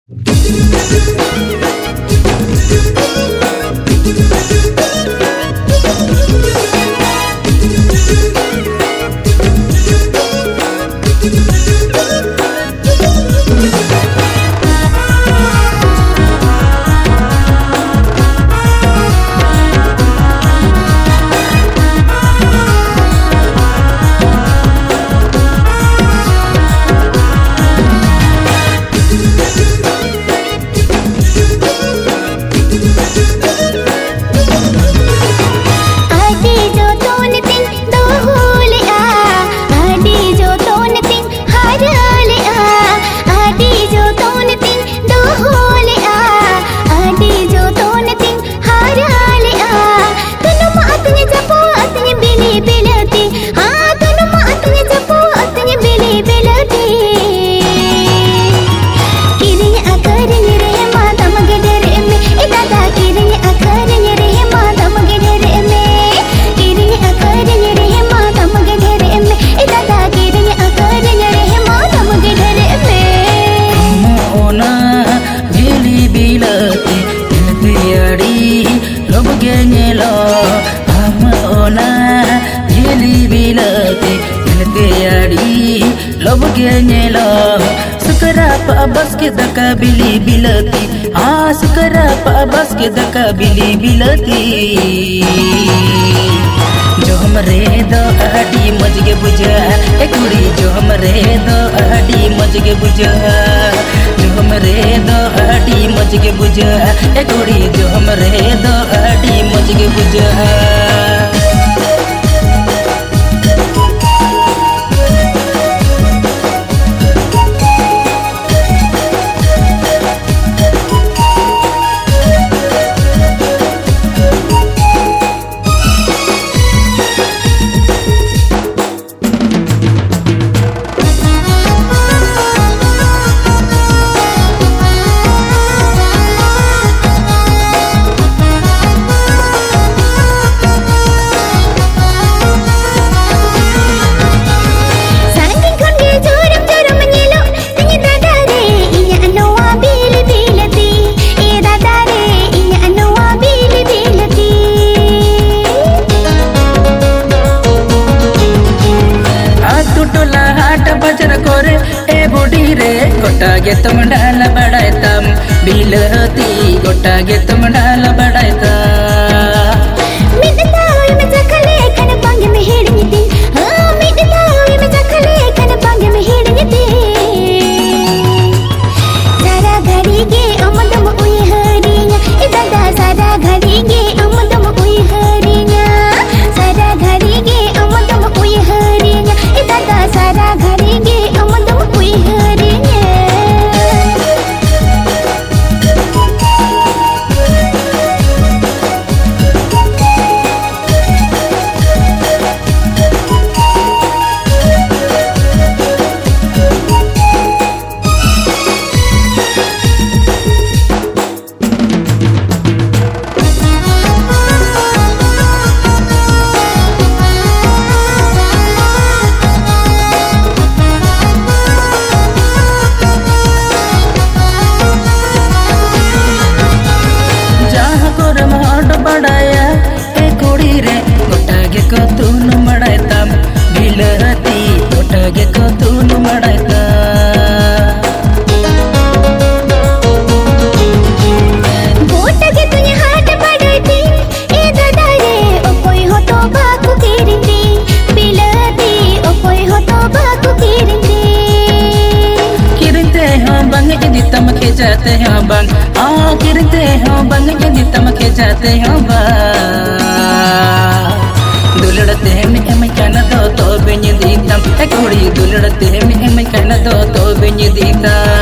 Sukara pa abas ke daka bili bilati, sukara pa abas ke daka bili bilati. जो हमरे दो अहडी मजगे बुझा ए कुड़ी, जो हमरे दो अहडी मजगे बुझा, जो हमरे दो अहडी मजगे बुझा ए कुड़ी, जो हमरे दो अहडी मजगे बुझा। गोटा गे तुम डाल बड़ायतम बिलती, गोटा गे तुम डाल बड़ायता। मिटता हुई मैं चखले कन पंग में हिड़नी थी, मिटता हुई मैं चखले कन पंग में हिड़नी थी। सारा घड़ी गे अमदम उई हरिया, दादा सारा घड़ी गे अमदम उई हरिया, सारा घड़ी गे अमदम उई हरिया, दादा सारा घड़ी गे अमदम उई हरिया। बड़ाया ए कुड़ी रे, गोटा गे को तून मड़ायतम बिलती, गोटा गे को तून मड़ायता। गोटा गे तुझे हाथ बढ़ाती ए दादा रे, ओ कोई हो तो बाकू गिरती बिलती, ओ कोई हो तो बाकू गिरती। गिरते हैं बंग के तम के जाते हैं बंग, गिरते हैं बंग के तम के जाते हैं बंग। दुलड़ते हैं मैं कहना तो बिन दीता, कुड़ी दुलड़ते हैं मैं कहना तो बिन दीता।